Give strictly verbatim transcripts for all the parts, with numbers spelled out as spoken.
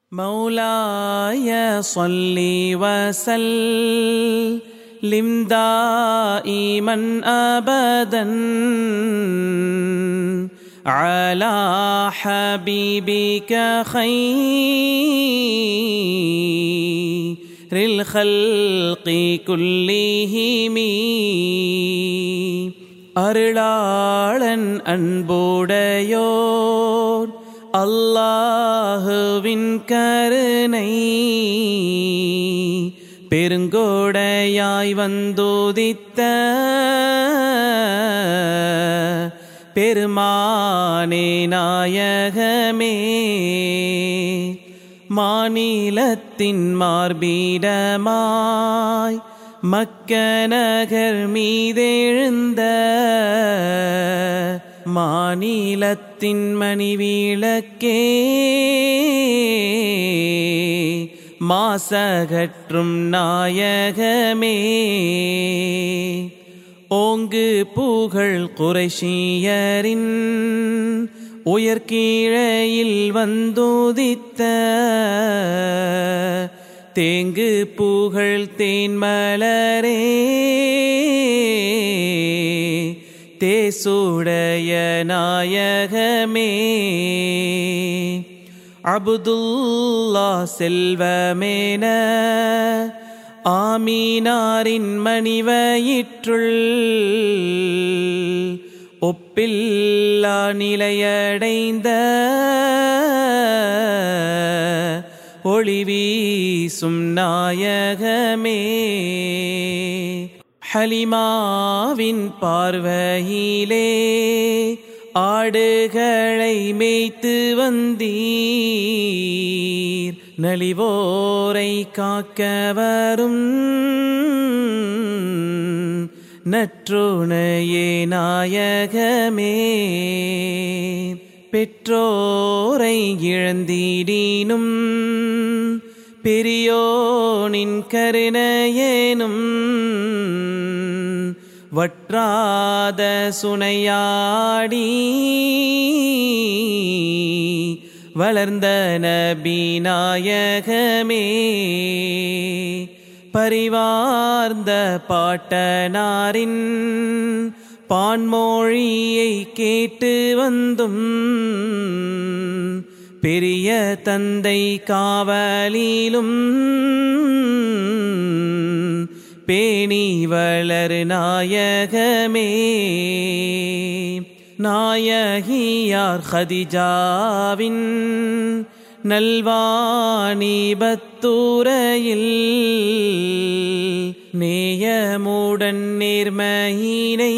مولاي صل وسلم دائما أبدا على حبيبك خير الخلق كلهم அருளாளன் அன்புடையோர் அல்லாஹுவின் கருணை பெருங்கோடையாய் வந்துதித்த பெருமானே நாயகமே மாநிலத்தின் மார்பீடமாய் மக்க நகர் மீதெழுந்த மாநிலத்தின் மணிவிளக்கே மாசகற்றும் நாயகமே ஓங்கு புகழ் குறைஷியரின் உயர்கீழையில் வந்துதித்த தேங்கு புகழ் தேன்மலரே தேசுடைய நாயகமே அப்துல்லா செல்வமேன ஆமீனாரின் மணிவயிற்றுள் ஒப்பில்லா நிலையடைந்த ஒளி வீசும் நாயகமே ஹலிமாவின் பார்வையிலே ஆடுகளை மேய்த்து வந்தீர் நலிவோரை காக்க வரும் நற்றுணையே நாயகமே பெற்றோரை இழந்திடினும் பெரியோனின் கருணையேனும் வற்றாத சுனையாடி வளர்ந்த நபி நாயகமே பரிவார்ந்த பாட்டனாரின் பான்மொழியை கேட்டு வந்தும் பெரிய தந்தை காவலிலும் பேணி வளர் நாயகமே நாயகியார் ஹதிஜாவின் நல்வாணிபத்துறையில் நேயமுடன் நேர்மையினை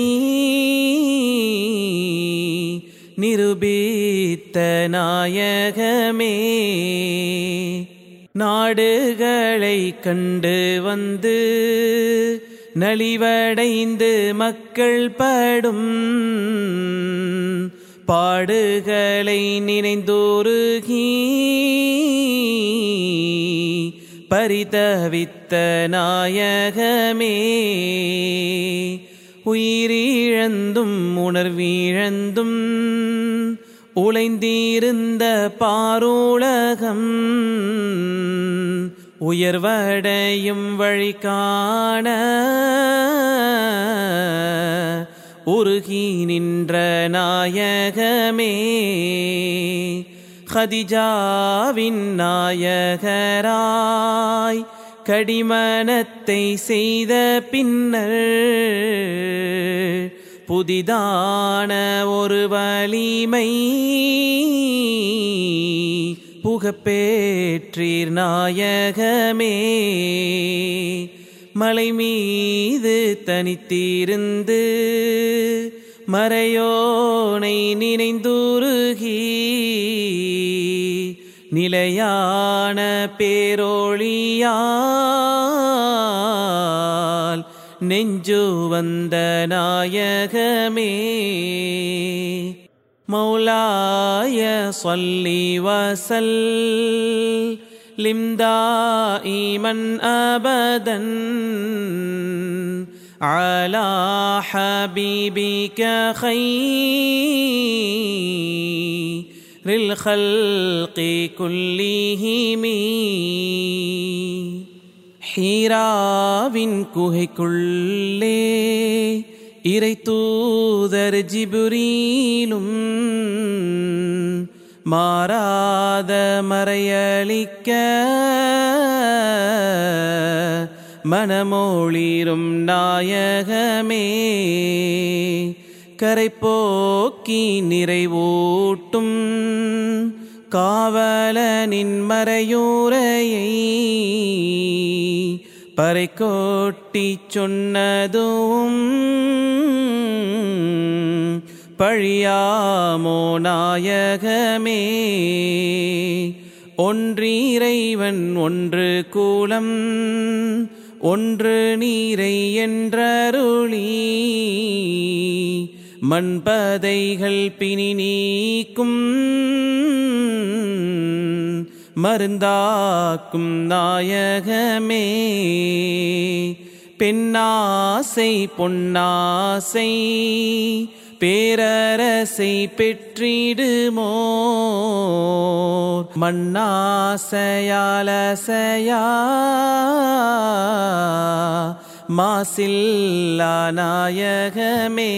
நிரூபித்த நாயகமே நாடுகளை கண்டு வந்து நலிவடைந்து மக்கள் படும் பாடுகளை நினைந்தோருகி பரிதவித்த நாயகமே உயிரிழந்தும் உணர்விழந்தும் உழைந்திருந்த பாருலகம் உயர்வடையும் வழி காண உருகி நின்ற நாயகமே ஹதிஜாவின் நாயகராய் கடிமணத்தை செய்த பின்னர் புதிதான ஒரு வலிமை புகப்பேற்றீர் நாயகமே மலை மீது தனித்திருந்து மறையோனை நினைந்துருகி நிலையான பேரொளியால் நெஞ்சு வந்த நாயகமே மௌலாய ஸல்லி வஸல்லிம் தாயிமன் அபதன் அலா ஹபீபிக خير للخلق كلهم ஹீராவின் குகைக்குள்ளே இறை தூதர் ஜிப்ரீலும் மாறாத மறையளிக்க மனமொளிரும் நாயகமே கரைப்போக்கி நிறைவூட்டும் காவலனின் மறையூரையை பறைக்கோட்டி சொன்னதும் பழியாமோ நாயகமே ஒன்றிறைவன் ஒன்று கூலம் ஒன்று நீரை என்றருளி மண்பதைகள் பிணி நீக்கும் மருந்தாக்கும் நாயகமே பெண்ணாசை பொன்னாசை பேரரசை பெற்றிடுமோ மண்ணாசையாலசையா மாசில்லா நாயகமே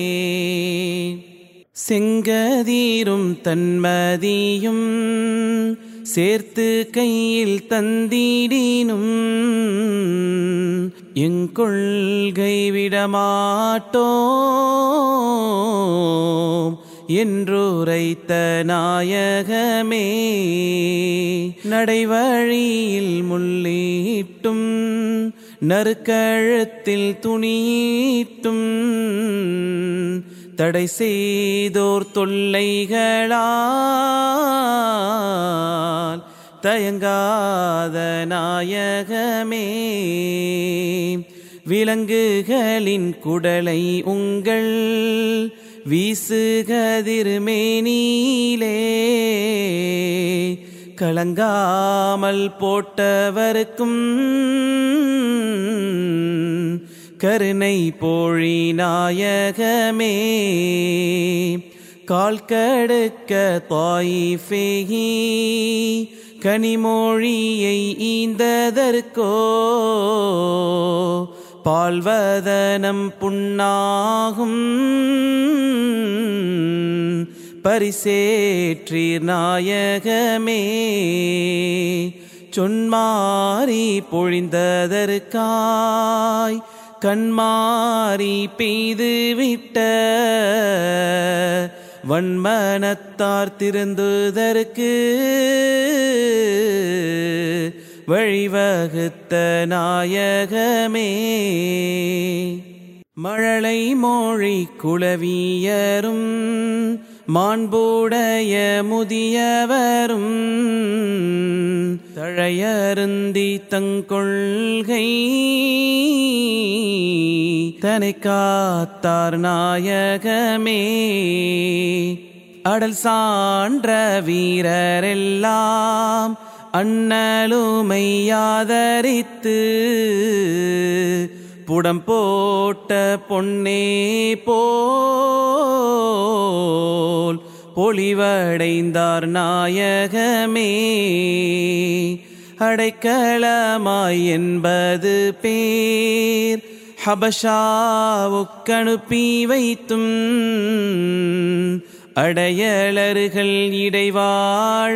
செங்கதீரும் தன்மதியும் சேர்த்து கையில் தந்திடினும் எங்கொள்கை விடமாட்டோம் என்றுரைத்த நாயகமே நடைவழியில் முள்ளிட்டும் நறுக்கழுத்தில் துணியிட்டும் தடை செய்தோர் தொல்லைகளால் தயங்காத நாயகமே விலங்குகளின் குடலை உங்கள் வீசுகதிர்மேனிலே கலங்காமல் போட்டவர்க்கும் கருணை போழி நாயகமே கால் கடுக்க தாயிஃபேகி கனிமொழியை ஈந்ததற்கோ பால்வதனம் புண்ணாகும் பரிசேற்றீர் நாயகமே சொன்மாரி பொழிந்ததற்காய் கண்மாரி பெய்துவிட்ட வன்மனத்தார் திருந்துதற்கு வழிவகுத்த நாயகமே மழலை மொழி குளவியரும் மாண்புடைய முதியவரும் தழையருந்தி தங்கொள்கை தனை காத்தார் நாயகமே அடல் சான்ற வீரரெல்லாம் அண்ணலுமை ஆதரித்து புடம் போட்ட பொன்னே போல் பொலிவடைந்தார் நாயகமே அடைக்கலமாய் எண்பது பேர் ஹபஷாவுக்கனுப்பி வைத்தும் அடையலர்கள் இடைவாழ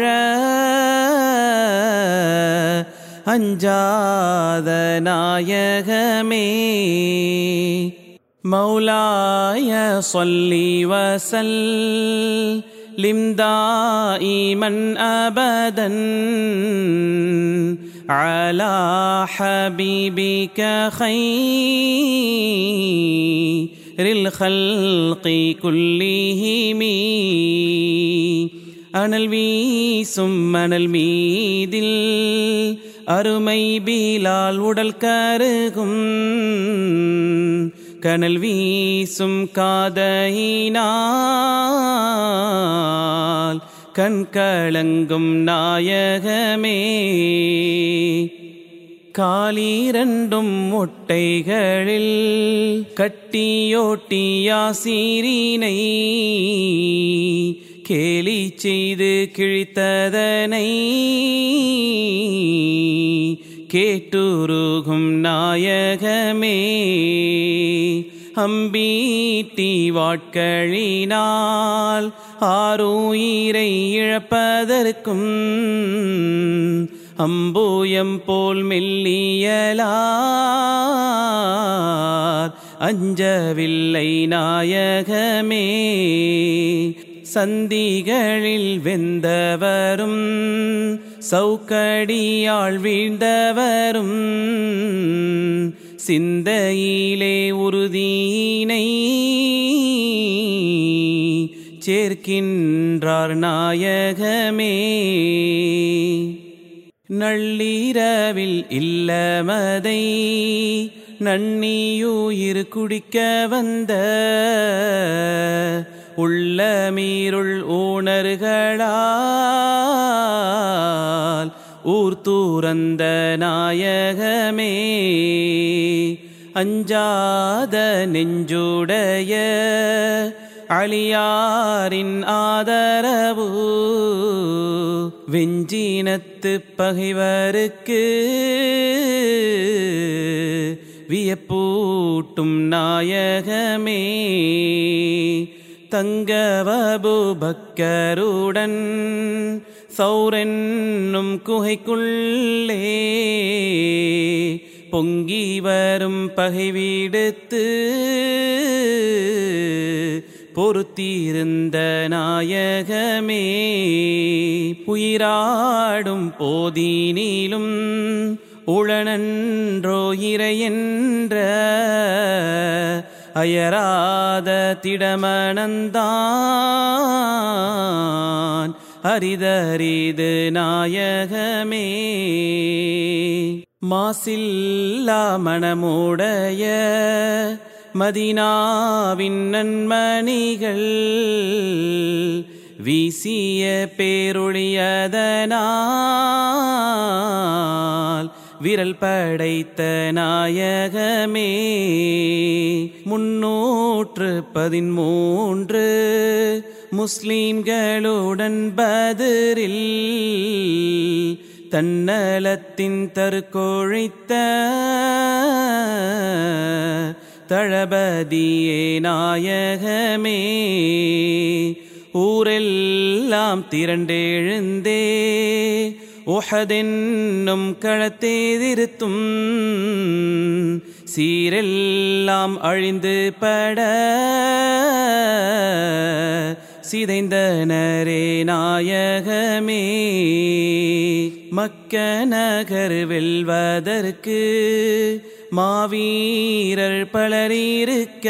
அஞ்சாத நாயகமே மௌலாய ஸல்லி வஸல்லிம் தாயிமன் அபதன் அலா ஹபீபிக ഖൈറിൽ ഖൽഖി കുല്ലിഹിമി அனல் வீசும் மணல் மீதில் அருமை பீலால் உடல் கருகும் கனல் வீசும் காதையினால் கண் கலங்கும் நாயகமே காலிரண்டும் முட்டைகளில் கட்டியோட்டி யாசீரினை கேலி செய்து கிழித்ததனை கேட்டுருகும் நாயகமே. அம்பீட்டி வாட்களினால் ஆருயிரை இழப்பதற்கும் அம்பூயம் போல் மெல்லியலார் அஞ்சவில்லை நாயகமே. சந்திகளில் வெந்தவரும் சவுக்கடியால் வீழ்ந்தவரும் சிந்தையிலே உறுதியினை சேர்க்கின்றார் நாயகமே. நள்ளிரவில் இல்லமதை நன்னியுயிர் குடிக்க வந்த உள்ளமீருள் ஊணர்களால் ஊர் தூரந்த நாயகமே. அஞ்சாத நெஞ்சுடைய அலியாரின் ஆதரவு வெஞ்சினத்து பகைவருக்கு வியப்பூட்டும் நாயகமே. தங்கவபுபக்கருடன் சௌரென்னும் குகைக்குள்ளே பொங்கி வரும் பகைவிடுத்து பொறுத்திருந்த நாயகமே. உயிராடும் போதினிலும் உளனன்றோ இறையென்ற அயராத திடமனந்தான் அரிதரிது நாயகமே. மாசில்லா மனமுடைய மதீனாவின் நன்மணிகள் வீசிய பேரொழியதனால் விரல் படைத்த நாயகமே. முன்னூற்று பதிமூன்று முஸ்லிம்களுடன் பத்ரில் தன்னலத்தின் தற்கொழித்த தளபதியே நாயகமே. ஊரெல்லாம் திரண்டெழுந்தே உஹதென்னும் களத்தெதிர்த்தும் சீரெல்லாம் அழிந்து பட சிதைந்தனரே நாயகமே. மக்க நகர் வெல்வதற்கு மாவீரர் பலரிருக்க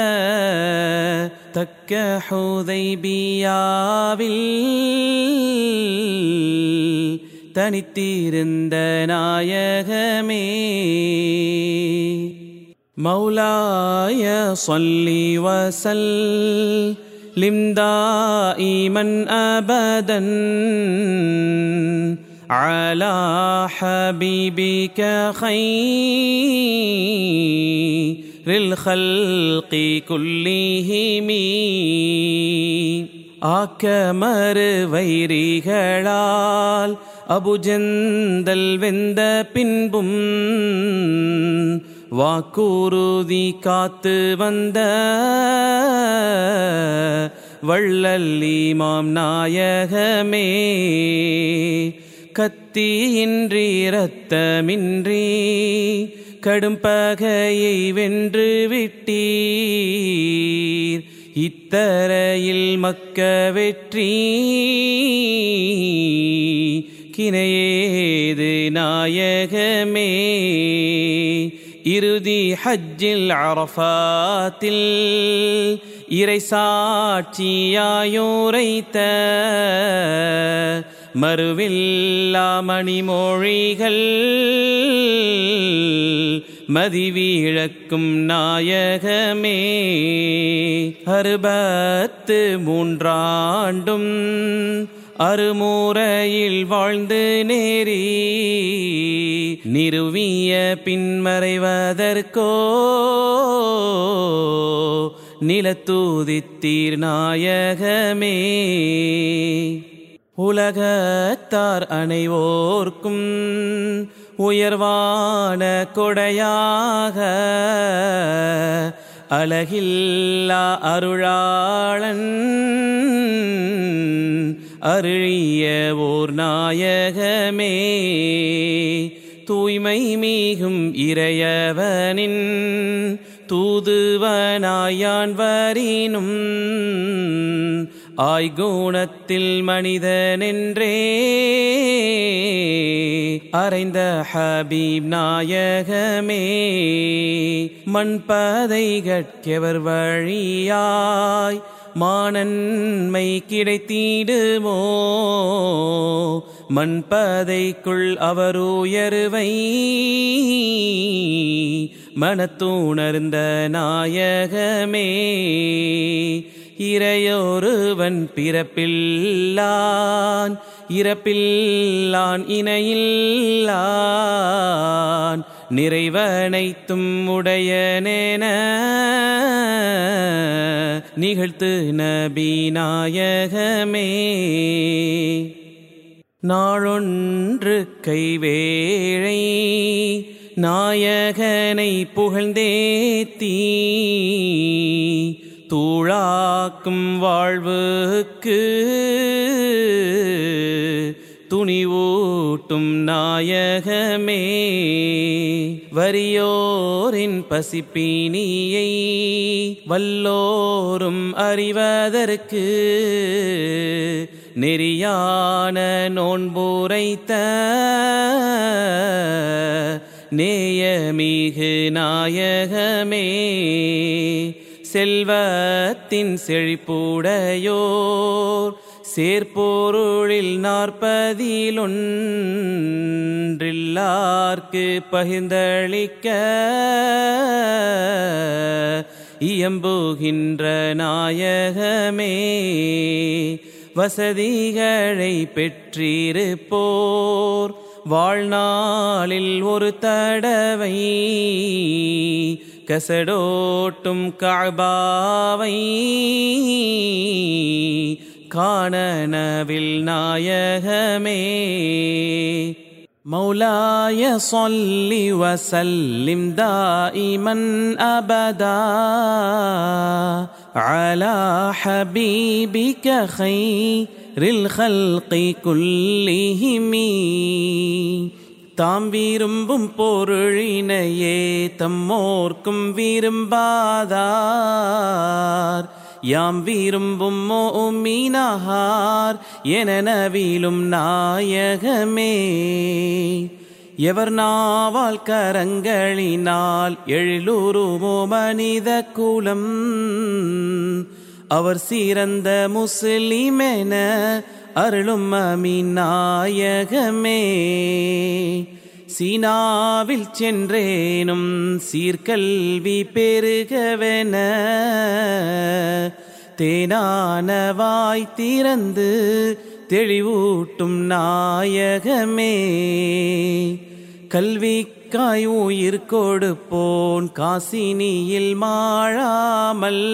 தக்க ஹுதைபியாவில் தனித்திருந்த நாயகமே. மௌலாய ஸல்லி வஸல்லிம் தாயிமன் அபதன் அலா ஹபீபிக கைரில் ஹல்கி குல்லிஹிமி. ஆக்கமறு வைரிகளால் அபுஜந்தல் வெந்த பின்பும் வாக்குறுதி காத்து வந்த வள்ளல்லீமாம் நாயகமே. கத்தியின்றி இரத்தமின்றி கடும் பகையை வென்று விட்டீர். இத்தரையில் மக்க வெற்றி கினையேது நாயகமே. இறுதி ஹஜ்ஜில் அரஃபாத்தில் இறை சாட்சியாயுரைத்த மறுவில்லா மணிமொழிகள் மதிவீழக்கும் நாயகமே. அறுபத்து மூன்றாண்டும் அருமுறையில் வாழ்ந்து நேரி நிறுவிய பின்மறைவதற்கோ நிலத்தூதித்தீர் நாயகமே. உலகத்தார் அனைவோர்க்கும் உயர்வான கொடையாக அலகில்லா அருளாளன் அருளிய ஓர் நாயகமே. தூய்மை மிகும் இறையவனின் தூதுவனாயான் வரினும் ஆய்குணத்தில் மனிதனென்றே அறைந்த ஹபீப் நாயகமே. மண்பதை கட்கவர் வழியாய் மானன்மை கிடைத்திடுமோ மண்பதைக்குள் அவர் உயர்வை மனத்துணர்ந்த நாயகமே. இறையொருவன் பிறப்பில்லான் இறப்பில்லான் இணையில்லான் நிறைவனைத்தும் உடையனென நிகழ்த்து நபி நாயகமே. நாளொன்று கைவேளை நாயகனை புகழ்ந்தேத்தி தூளாக்கும் வாழ்வுக்கு துணிவூட்டும் நாயகமே. வறியோரின் பசிப்பினியை வல்லோரும் அறிவதற்கு நெறியான நோன்புரைத்த நேயமிகு நாயகமே. செல்வத்தின் செழிப்புடையோர் சேர்ப்போருளில் நாற்பதிலொன்றில்லார்க்கு பகிர்ந்தளிக்க இயம்புகின்ற நாயகமே. வசதிகளை பெற்றிருப்போர் வாழ்நாளில் ஒரு தடவை கசடோட்டும் கஅபாவை காணனவில் நாயகமே. மௌலாய ஸல்லி வஸல்லிம் தாயிமன் அபதா அலா ஹபீபிக கைரில் ஹல்கி குல்லிஹிமி. தாம் விரும்பும் பொருளினையே தம்மோர்க்கும் விரும்பாதார் யாம் விரும்பும் மோமினார் என நவிலும் நாயகமே. எவர் நாவால் கரங்களினால் எழிலுருமோ மனித குலம் அவர் சிறந்த முஸ்லிமென அருளும் அமீன் நாயகமே. சீனாவில் சென்றேனும் சீர்கல்வி பெருகவென தேனான வாய் திறந்து தெளிவூட்டும் நாயகமே. கல்விக்காய் உயிர் கொடுப்போன் காசினியில் மாழாமல்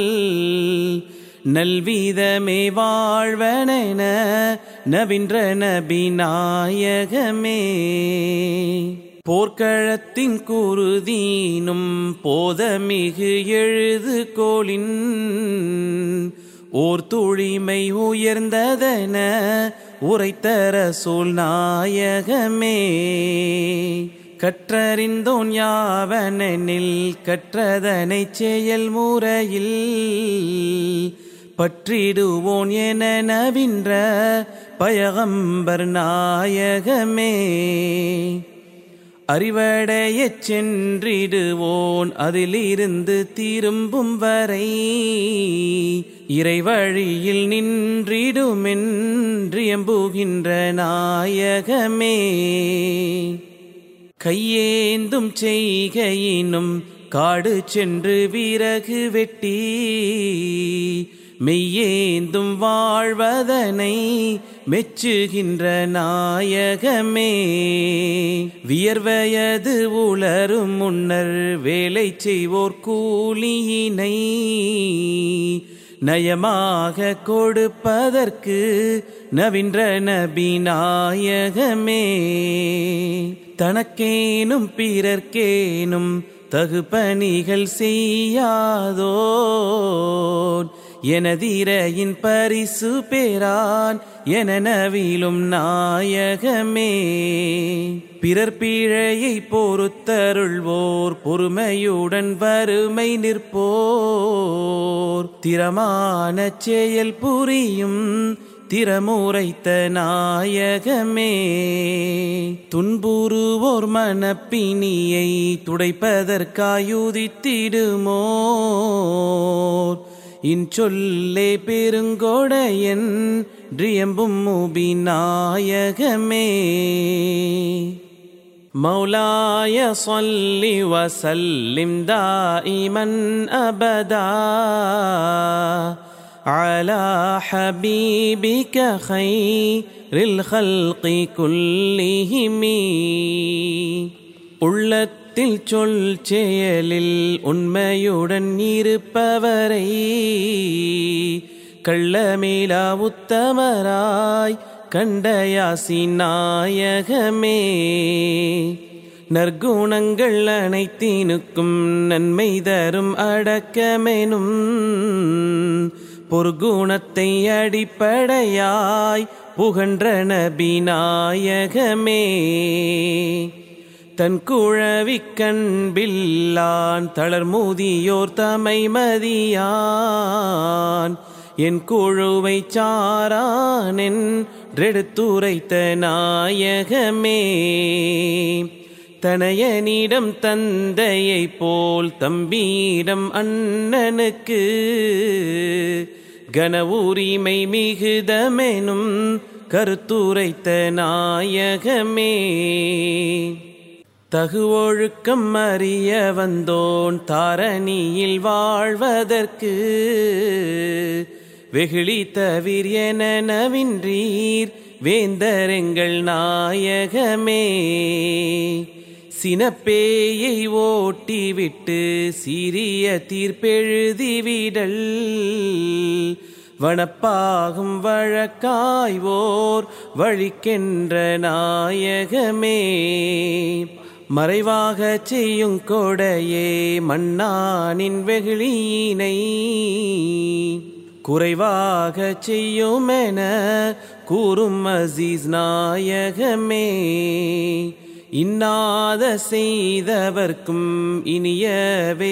நல்விதமே வாழ்வனென நவின்ற நபி நாயகமே. போர்க்களத்தின் குருதீனும் போதமிகு எழுதுகோளின் ஓர் தூழிமை உயர்ந்ததென உரைத்த ரசூல் நாயகமே. கற்றறிந்தோன் யாவனெனில் கற்றதனை செயல் முறையில் பற்றிடுவோன் என நவின்ற பயகம்பர் நாயகமே. அறிவடையச் சென்றிடுவோன் அதிலிருந்து திரும்பும் வரை இறைவழியில் நின்றிடுமென்றியம்புகின்ற நாயகமே. கையேந்தும் செய்கையினும் காடு சென்று விறகு வெட்டி மெய்யேந்தும் வாழ்வதனை மெச்சுகின்ற நாயகமே. வியர்வயது உளரும் முன்னர் வேலை செய்வோர் கூலியினை நயமாக கொடுப்பதற்கு நவின்ற நபி நாயகமே. தனக்கேனும் பிறர்க்கேனும் தகுபணிகள் செய்யாதோன் எனதிரையின் பரிசு பேரான் என நவிலும் நாயகமே. பிறர் பிழையை பொறுத்தருள்வோர் பொறுமையுடன் வறுமை நிற்போர் திறமான செயல் புரியும் திறமுரைத்த நாயகமே. துன்புறுவோர் மனப்பிணியை துடைப்பதற்காயுதித்திடுமோர் இன்சொல்லே பெருங்கொடையன் றியம்பும் முபி நாயகமே. மௌலாய ஸல்லி வஸல்லிம் தாயிமன் அபதா على حبيبك خير الخلق كلهم. உள்ளத்தில் சொல் செயலில் உண்மையுடன் இருப்பவரை கள்ளமேலா உத்தமராய் கண்ட யாசின் நாயகமே. நற்குணங்கள் அனைத்தினுக்கும் நன்மை தரும் அடக்கமெனும் பொற்குணத்தை அடிப்படையாய் புகன்ற நபி நாயகமே. தன் குழவிக் கண்பில்லான் தளர்முதியோர் தமை மதியான் என் குழுவை சாரான் என்றெடுத்துரைத்த நாயகமே. தனையனிடம் தந்தையை போல் தம்பியிடம் அண்ணனுக்கு கன உரிமை மிகுதமெனும் கருத்துரைத்த நாயகமே. தகு ஒழுக்கம் அறிய வந்தோன் தாரணியில் வாழ்வதற்கு வெகுளி தவிர் என நவின்றீர் வேந்தரெங்கள் நாயகமே. சினப்பேயை ஓட்டிவிட்டு சிறிய தீர்ப்பெழுதிவிடல் வனப்பாகும் வழக்காய்வோர் வழிக்கென்ற நாயகமே. மறைவாக செய்யும் கொடையே மன்னானின் வெகுளியினை குறைவாக செய்யுமென கூறும் அசீஸ் நாயகமே. இன்னாத செய்தவர்க்கும் இனியவே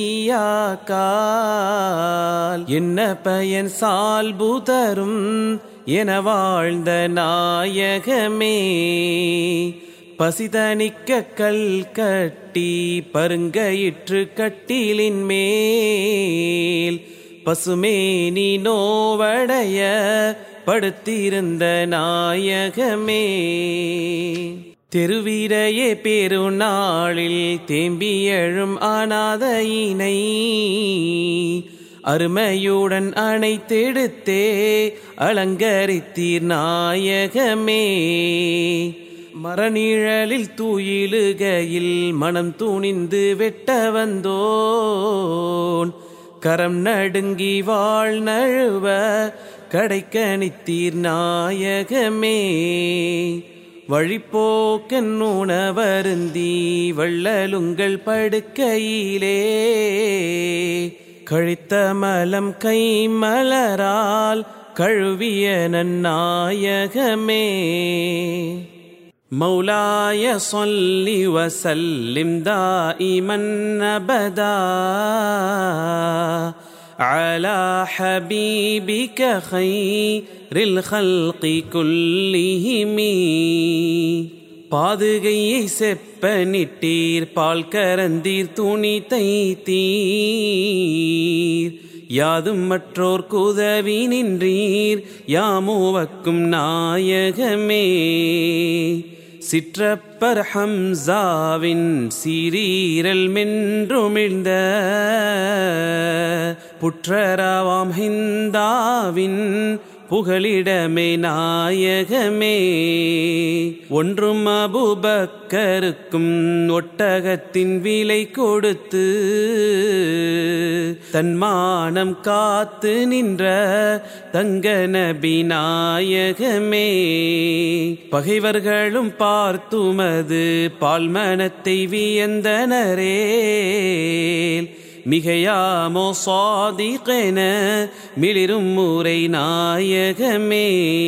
செய்யாக்கால் என்ன பயன் சால்பு தரும் என வாழ்ந்த நாயகமே. பசிதனிக்க கல் கட்டி பருங்கயிற்று கட்டிலின் மேல் பசுமேனி நோவடைய படுத்திருந்த நாயகமே. தெருவிரையே பெருநாளில் தேம்பி எழும் அநாதையினை அருமையுடன் அணைத்தெடுத்தே அலங்கரித்தீர் நாயகமே. மரநிழலில் தூயிலுகையில் மனம் துணிந்து வெட்ட வந்தோன் கரம் நடுங்கி வாழ் நழுவ கடைக்கணித்தீர் நாயகமே. வழிப்போக்கன் உணவருந்தி வள்ளலுங்கள் படுக்கையிலே கழித்த மலம் கை மலரால் கழுவிய நன்னாயகமே. மௌலாய ஸல்லி வஸல்லிம் தாயிமன் அபதா على حبيبك خير الخلق كلهم. பாதுகையை செப்பனிட்டீர் பால் கரந்தீர் துணி தைத்தீர் யாதும் மற்றோர் குதவி நின்றீர் யாமுவக்கும் நாயகமே. சிற்றப்பர் ஹம்சாவின் சீரீரல் மென்றுமிழ்ந்த புற்றராவாம் ஹிந்தாவின் புகலிடமே நாயகமே. ஒன்றும் அபூபக்கருக்கும் ஒட்டகத்தின் விலை கொடுத்து தன்மானம் காத்து நின்ற தங்க நபி நாயகமே. பகைவர்களும் பார்த்துமது பால்மனத்தை வியந்தனரே. மிகையாமோ சாதிகென மிளிரும் முறை நாயகமே.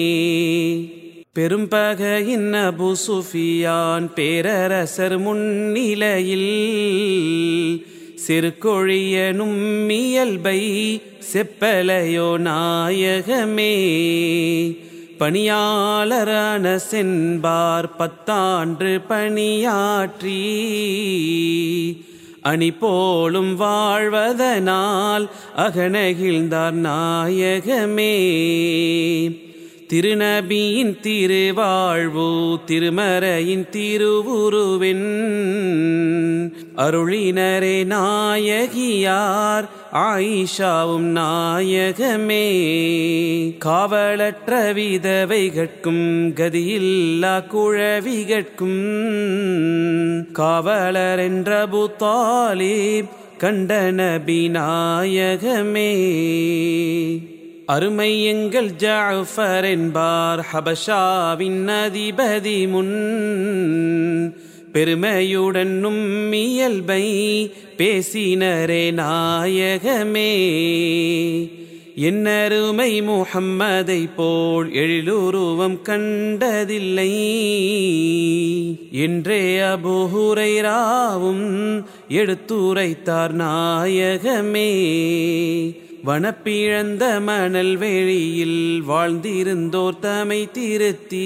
பெரும்பகையின் அபு சுஃபியான் பேரரசர் முன்னிலையில் சிறுகொழியனும் இயல்பை செப்பலையோ நாயகமே. பணியாளரான சென்பார் பத்தாண்டு பணியாற்றி அணி போலும் வாழ்வதனால் அகனகிழ்ந்தார் நாயகமே. திருநபியின் திருவாழ்வு திருமறையின் திருவுருவின் அருளினரே நாயகியார் ஆயிஷாவும் நாயகமே. காவலற்ற விதவைகட்கும் கதியில்லா குழவிகட்கும் காவலர் என்ற அபூ தாலிப் கண்ட நபி நாயகமே. அருமை எங்கள் ஜஅஃபர் என்பார் ஹபஷாவின் அதிபதி முன் பெருமையுடன் இயல்பை பேசினரே நாயகமே. என்னருமை முஹம்மதை போல் எழிலுருவம் கண்டதில்லை என்றே அபூ ஹுரைராவும் எடுத்துரைத்தார் நாயகமே. வனப்பிழந்த மணல் வெளியில் வாழ்ந்திருந்தோர் தமை திருத்தி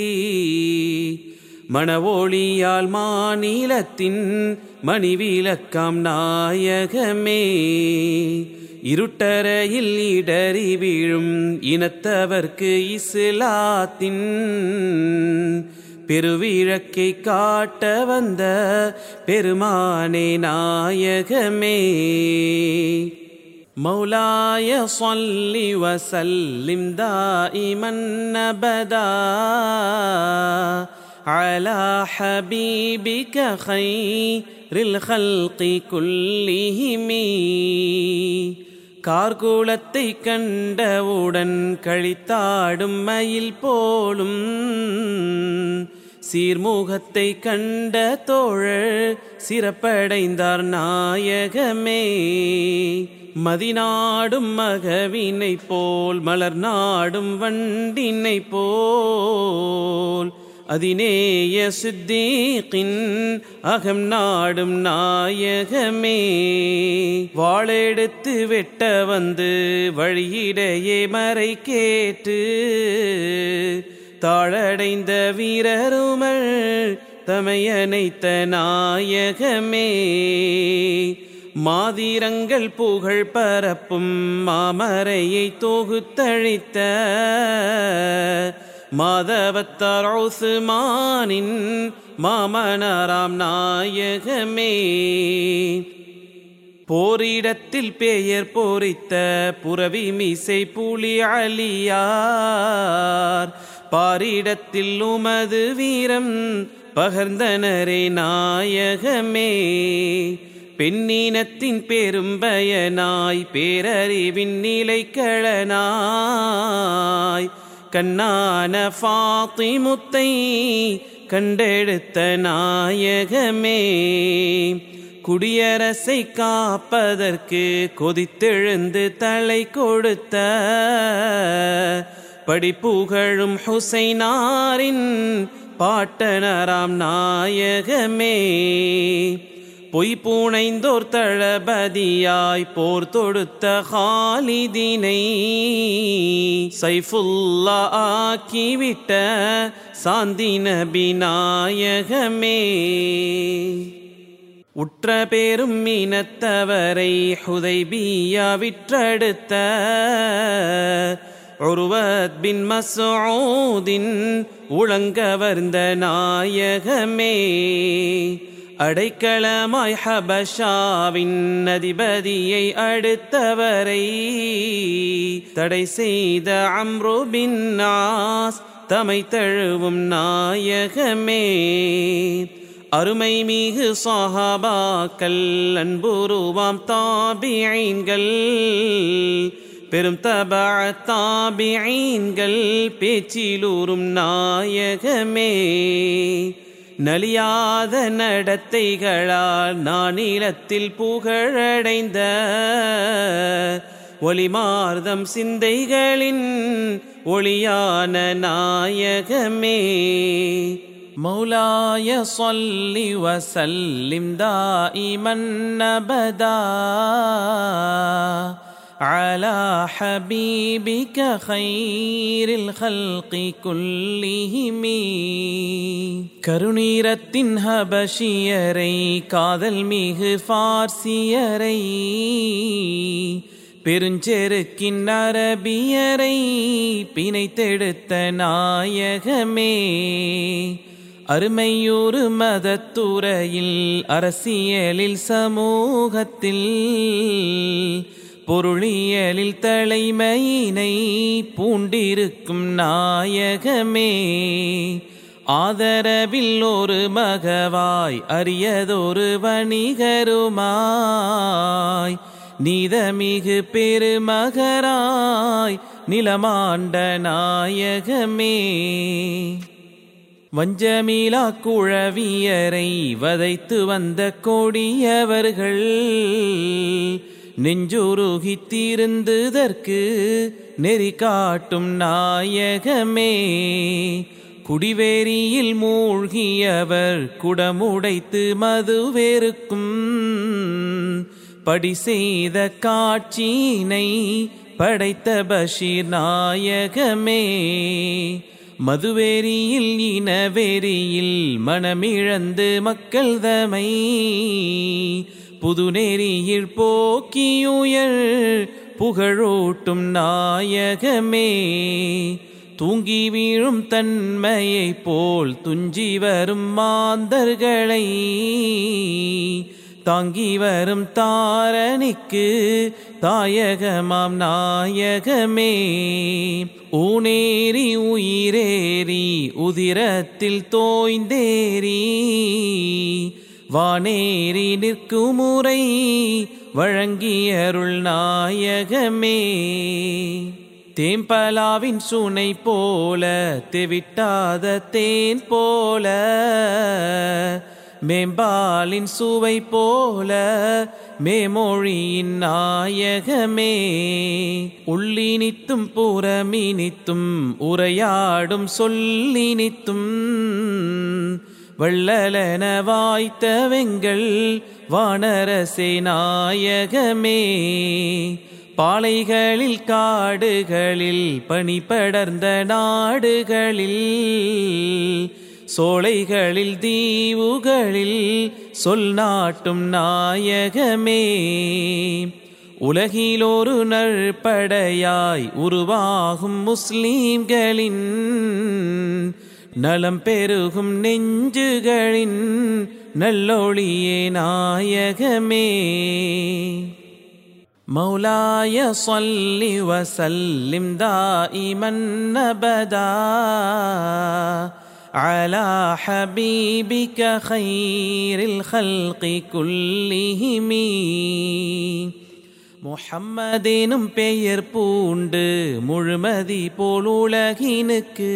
மணவொளியால் மாநிலத்தின் மணிவிலக்காம் நாயகமே. இருட்டறையில் இடறி வீழும் இனத்தவர்க்கு இஸ்லாத்தின் பெருவிழக்கை காட்ட வந்த பெருமானே நாயகமே. مولاي صل وسلم دائما أبدا على حبيبك خير الخلق كلهم. கார்குலத்தை கண்டவுடன் கழித்தாடும் மயில் போலும் சீர்முகத்தை கண்ட தோழர் சிறப்படைந்தார் நாயகமே. மதிநாடும் மகவினை போல் மலர் நாடும் வண்டினை போல் அதினேய சித்தீக்கின் அகம் நாடும் நாயகமே. வாளெடுத்து வெட்ட வந்து வழியிடையே மறை கேட்டு தாழடைந்த வீரருமல் தமையனைத்த நாயகமே. மாதிரங்கள் புகழ் பரப்பும் மாமரையை தொகுத்தழித்த மாதவத்தார் உஸ்மானின் மாமனராம் நாயகமே. போரிடத்தில் பெயர் பொறித்த புரவி மீசை புலி அலியார் பாரிடத்தில் உமது வீரம் பகர்ந்தனரே நாயகமே. பெண்ணினத்தின் பெரும்பயனாய் பேரறிவின் நிலைக்களனாய் கண்ணான ஃபாத்திமுத்தை கண்டெடுத்த நாயகமே. குடியரசை காப்பதற்கு கொதித்தெழுந்து தலை கொடுத்த படிப்புகழும் ஹுசைனாரின் பாட்டனராம் நாயகமே. பொய் பூணைந்தோர் தளபதியாய் போர் தொடுத்த ஹாலிதினை சைஃபுல்லா ஆக்கிவிட்ட சாந்தி நபி நாயகமே. உற்ற பேரும் இனத்தவரை ஹுதைபியா விற்றெடுத்த உருவத் பின் மஸ்ஊதின் உளங்கவர்ந்த நாயகமே, அடைக்கலமாய் ஹபஷாவின் அதிபதியை அடுத்தவரை தடை செய்த அம்ரு பின் ஆஸ் தமை தழுவும் நாயகமே, அருமை மிகு ஸஹாபாக்கள் அன்புருவாம் தாபிஈன்கள் பெரும் தபா தாபிஈன்கள் பேச்சிலூரும் நாயகமே, நலியாத நடத்தைகளால் நானிலத்தில் புகழடைந்த ஒளிமார்தம் சிந்தைகளின் ஒளியான நாயகமே, மௌலாய ஸல்லி வஸல்லிம் தாயிமன் அபதா அலா ஹபீபிக கைரில் ஹல்கி குல்லிஹிமி. கருணீரத்தின் ஹபஷியரை காதல் மிகு பார்சியரை பெருஞ்செருக்கின் அரபியரை பிணைத்தெடுத்த நாயகமே, அருமையூறு மதத்துறையில் அரசியலில் சமூகத்தில் பொருளியலில் தலைமையினை பூண்டிருக்கும் நாயகமே, ஆதரவில் ஒரு மகவாய் அரியதொரு வணிகருமாய் நீதமிகு பெருமகராய் நிலமாண்ட நாயகமே, வஞ்சமிலா குழவியரை வதைத்து வந்த கொடியவர்கள் நெஞ்சுருகித் தீர்ந்ததற்கு நெறி காட்டும் நாயகமே, குடிவேரியில் மூழ்கியவர் குடமுடைத்து மதுவெறுக்கும் படி செய்த காட்சியினை படைத்த பஷீர் நாயகமே, மதுவேரியில் இனவெறியில் மனமிழந்து மக்கள் தமை புதுநெறியில் போக்கியுயர் புகழூட்டும் நாயகமே, தூங்கி வீழும் தன்மையை போல் துஞ்சி வரும் மாந்தர்களை தாங்கி வரும் தாரணிக்கு தாயகமாம் நாயகமே, ஊனேறி உயிரேறி உதிரத்தில் தோய்ந்தேறி வானேறி நிற்கும் முறை வழங்கியருள் நாயகமே, தேம்பலாவின் சுனை போல தெவிட்டாத தேன் போல மேம்பாலின் சுவை போல மேமொழியின் நாயகமே, உள்ளினித்தும் புறமினித்தும் உரையாடும் சொல்லினித்தும் வள்ளலன வாய்த்த வெங்கள் வானரசே நாயகமே, பாலைகளில் காடுகளில் பனி படர்ந்த நாடுகளில் சோலைகளில் தீவுகளில் சொல் நாட்டும் நாயகமே, உலகிலொரு நற்படையாய் உருவாகும் முஸ்லீம்களின் நலம் பெருகும் நெஞ்சுகளின் நல்லொளியே நாயகமே, மௌலாய ஸல்லி வஸல்லிம் தாயிமன் அபதா அலா ஹபீபிக கைரில் ஹல்கி குல்லிஹிமி. முஹம்மதெனும் பெயர் பூண்டு முழுமதி போல் உலகினுக்கு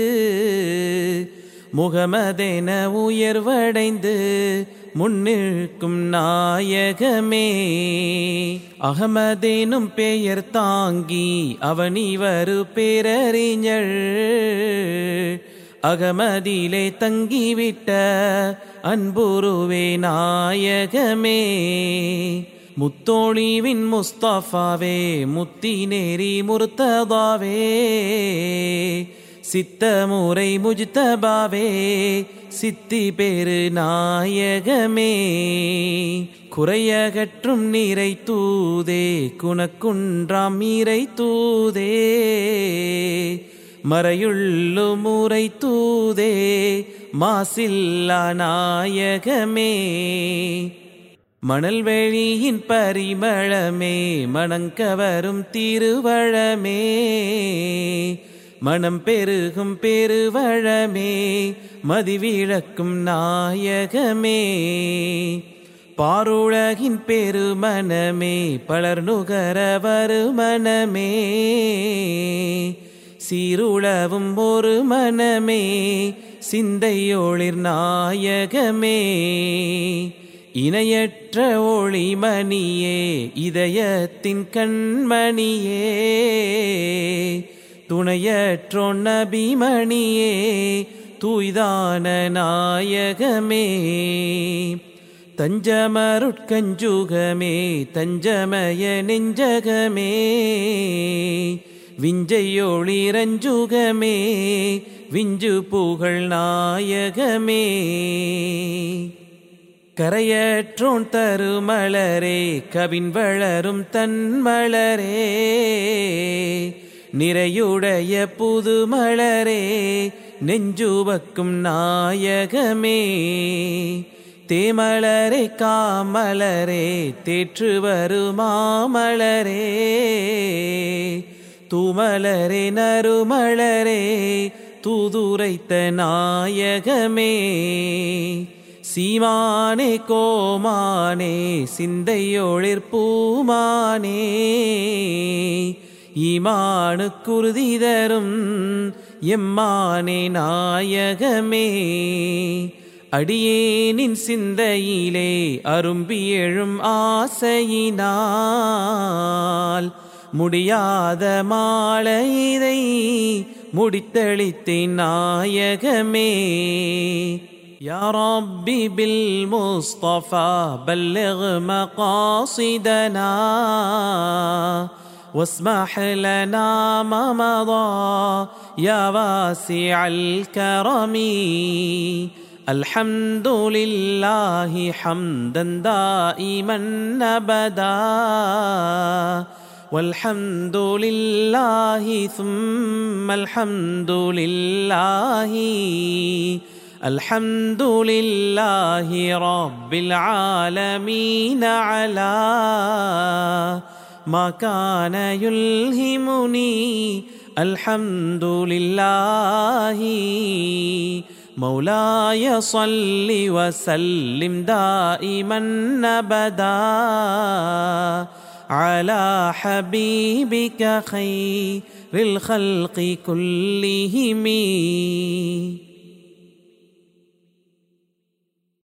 முகமதென உயர்வடைந்து முன்னிற்கும் நாயகமே, அகமதெனும் பெயர் தாங்கி அவனிவரு பேரறிஞர் அகமதிலே தங்கிவிட்ட அன்புருவே நாயகமே, முத்தோழிவின் முஸ்தஃபாவே முத்தினேரி முர்த்ததாவே சித்தமுறை முஜ்தபாவே சித்தி பெரு நாயகமே, குறையகற்றும் நீரை தூதே குணக்குன்றாம் மீரை தூதே மறையுள்ளும் முறை தூதே மாசில்லா நாயகமே மணல்வெளியின் பரிமளமே மணங்கவரும் திருவழமே மனம் பெருகும் பெருவழமே மதிவிழக்கும் நாயகமே பாருலகின் பெருமனமே பலர் நுகர வருமனமே சீருளவும் ஒரு மனமே சிந்தையொளிர் நாயகமே இணையற்ற ஒளிமணியே இதயத்தின் கண்மணியே துணையற்றோன் நபிமணியே தூய்தான நாயகமே தஞ்சமருட்கஞ்சுகமே தஞ்சமய நெஞ்சகமே விஞ்சையொளிரஞ்சுகமே விஞ்சு புகழ் நாயகமே கரையற்றோன் தருமலரே கவின் வளரும் தன்மலரே நிறையுடைய புதுமலரே நெஞ்சுவக்கும் நாயகமே தேமலரே காமலரே தேற்று வருமாமலரே தூமலரே நறுமலரே தூதுரைத்த நாயகமே சீமானே கோமானே சிந்தையொளிர் பூமானே ஈமானு குருதி தரும் எம்மானே நாயகமே அடியேனின் சிந்தையிலே அரும்பி எழும் ஆசையினால் முடியாத மாலையை முடித்தளித்தேன் நாயகமே யா ரப்பி பில் முஸ்தஃபா பல்லிக் மகாசிதனா واسمح لنا ما مضى يا واسع الكرم الحمد لله حمدا دائما أبدا والحمد لله ثم الحمد لله الحمد لله رب العالمين على ما كان يلهمني الحمد لله مولاي صل وسلم دائما أبدا على حبيبك خير الخلق كلهم